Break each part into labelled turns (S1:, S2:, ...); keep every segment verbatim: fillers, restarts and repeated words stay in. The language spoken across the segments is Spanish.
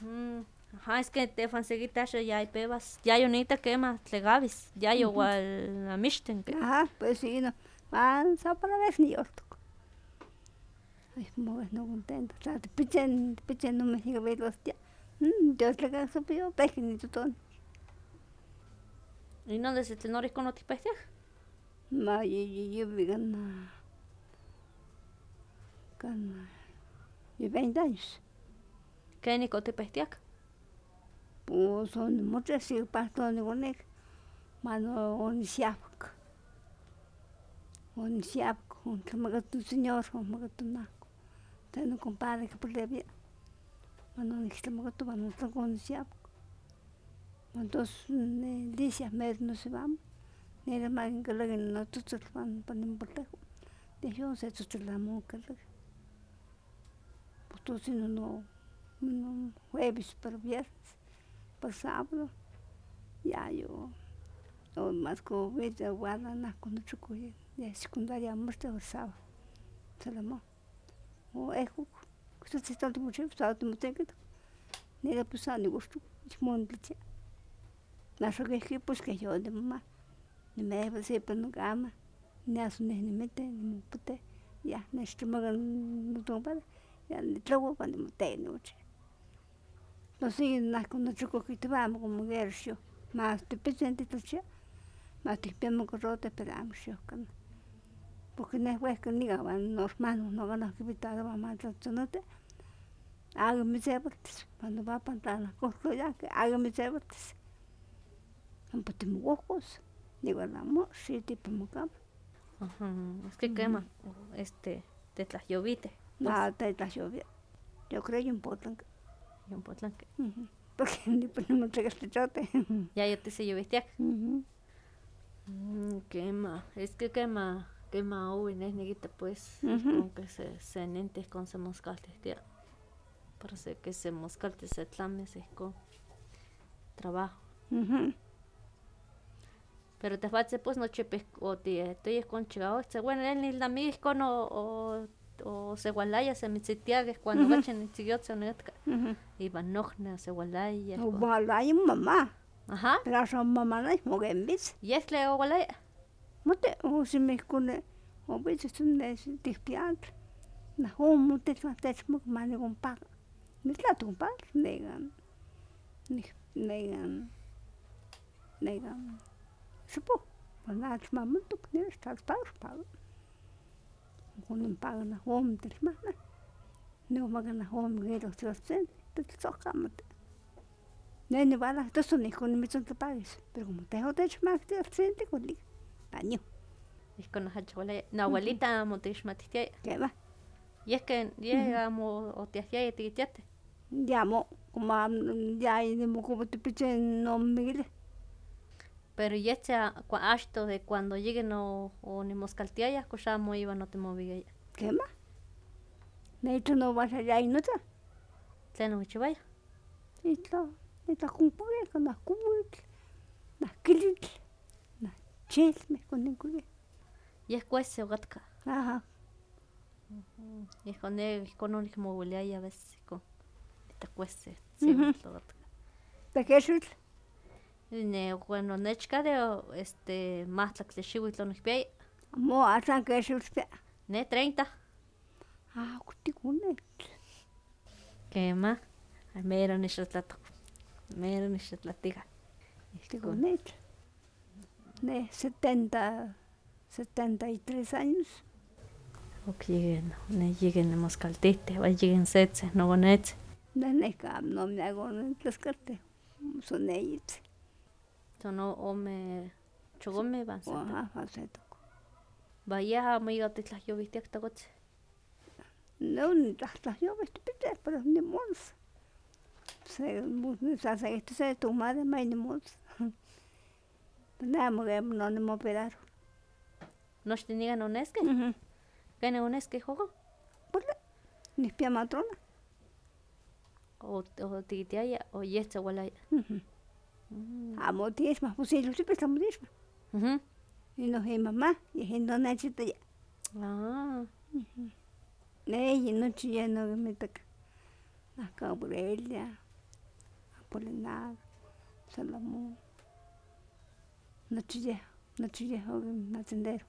S1: Mm. Ajá, es que te fanseguita ya hay pebas. Ya yo necesito que más legabis. Ya yo igual a mishten que.
S2: Ajá, pues sí, no. Van a para ver ni orto. Ay, muy no contento. O sea, te pichen, te pichen no me sigue ver los ya. Dios le cae su pío, pejen y todo.
S1: Y no desde el noris con otros pestias.
S2: Ma, yo, yo, yo, gana. Gana. Y veinte años.
S1: ¿Qué ni con otros pestias?
S2: Pues son muchas sí, pastor ni con él. Mano, un siapk. Un siapk, un que me gato señor, un me gato naco. Tengo un compadre que por le había. Mano, ni que me gato, mano, tengo un siapk. Entonces, dice, me no se vamos. Ni la más que le no tú se van para no importar. Dijo, se te la moca. Pues tú si no, no, no, jueves, pero viernes, para sábado. Ya yo, o más como ves, guarda nada con otro cuyo. De secundaria, muerte o sábado. Se la mo. O ejo, que se está mucho, sábado, te mutengo. Ni la pusada ni gusto. Es muy difícil. La que pues que yo de mamá. Ni me debe ser para no gama. Ni a su ni mete, ni me pute. Ya, ni estoy magando no para. Ya, ni trago cuando me tengo mucho. No sé, nada con otro coquito vamos como guercio. Más te presente tu chia. Más te pemo con rote esperamos yo. Porque no es pues que ni gaban los manos, no ganan que evitar a mamá de hágame ceboltes. Cuando va a plantar las cosas ya, que hágame ceboltes. Un poco de ojos. Digo, la amor, sí, tipo mocam.
S1: Ajá. Es que quema. Este, te las llovite.
S2: Nada, te la lluvia. Yo creo que importan.
S1: Y un potlan que.
S2: Porque ni pues no me entregas este chote.
S1: Ya yo te sé lloviste. Quema. Es que quema. Quema o en es neguita pues. Con que se se nentes con se moscalte. Parece que se moscalte se tlames es con trabajo. Pero te falta pues no chepes o te estoy con chigao. Bueno, él ni la misco no o o se gualaya se me sitiague cuando gachen en siguiot se netka. Y van nojna se gualaya.
S2: O gualaya mamá.
S1: Ajá.
S2: Pero son mamá no es mogembis.
S1: Y es le o gualaya.
S2: Mote o si me cune o ves es un des dispiant. Na ho mote fa tes mo mane con pa. Me la tu pa negan. Negan. Negan. Supo. Ona mamá tu ne estás pa pa. Con un pa na home tes mana. No magana home gero se sen. Te socamate. Nene bala, to son hijo ni me son pagues, pero como te hote chmak te siente con li. Año.
S1: Es con la gualaya. No abuelita motish matitia.
S2: ¿Qué va?
S1: Y es que llegamos o te hacía y te quitaste.
S2: Llamo, como ya y de como te piché no mire.
S1: Pero ya está hasta de cuando lleguen o o ni moscaltia ya escuchamos iba no te movía ya.
S2: ¿Qué va? Neito no vas allá y no está.
S1: Tleno chivaya.
S2: Y está, está con pugue, con las cubit, las kilit, las chismes con el cugue.
S1: Y es cuese o gatka.
S2: Ajá.
S1: Y es con él, con un hijo movilea y a veces con esta cuese. Sí, gatka.
S2: ¿De qué es eso?
S1: Ne bueno nechka de este más la que se lo nos ve.
S2: Mo hasta que es usted.
S1: Ne treinta.
S2: Ah, cuti cunet.
S1: ¿Qué más? Mero ni shatlato. Mero ni shatlatiga.
S2: Cuti cunet. De setenta, setenta y tres años.
S1: Ok, lleguen, ne lleguen en moscaltite, va lleguen setse, no bonete.
S2: De neca no me hago en las cartas. Son ellos.
S1: Sono o me chogome van seta.
S2: Ajá, falseto.
S1: Vaya amiga te las yo viste hasta coche.
S2: No, ni las las yo ves pero ni mons. Se se hace esto se tu madre mai ni mons. Nada, mujer no me operaron.
S1: No te digan honeske. ¿Qué no honeske juego?
S2: Pues ni pia matrona.
S1: O o titiaya o yesta walaya.
S2: Amo ties más posible, siempre estamos ties.
S1: Mhm.
S2: Y no hay mamá, y hay no nachita ya.
S1: Ah.
S2: Ne y no chilla no me toca. La cabrelia. Apolinaro, Salomón, nochi yeh, nochi yeh natzindero.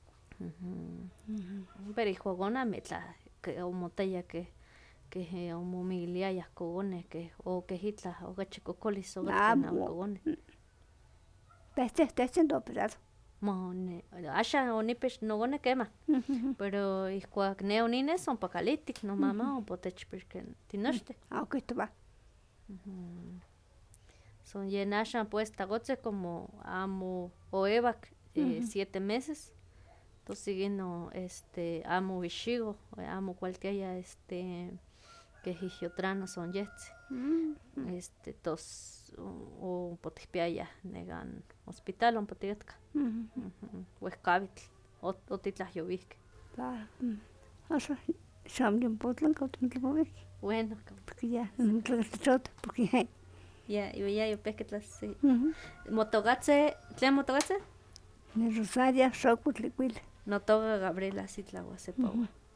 S1: Pero hijo gona mitla que omotaya que que omomiliaya cogone que o que hitla o gachi cocolis o gachi cogone.
S2: Techte techte do pedazo.
S1: Mone, asha onipesh no gone quema. Pero ihkuak ne onines son pacalitic no mamá o potech porque tinochte.
S2: Ah, okay, te va.
S1: Son yenasha pues tagotse como amo o evac eh, siete meses. Entonces siguiendo este amo vishigo, amo cualquiera este que hijiotrano son yetsi. Este tos o potipiaya negan hospital on potigatka. Huescavitl o titlas yovisque.
S2: Va. Asa shamlim potlan kautumtlamovik.
S1: Bueno,
S2: Porque ya no chota porque
S1: ya yo ya yo pesque tlas sí. Motogatse, ¿tlen motogatse?
S2: ne Rosaria Shokutliquil.
S1: No toga Gabriela Sitlahuasepawa.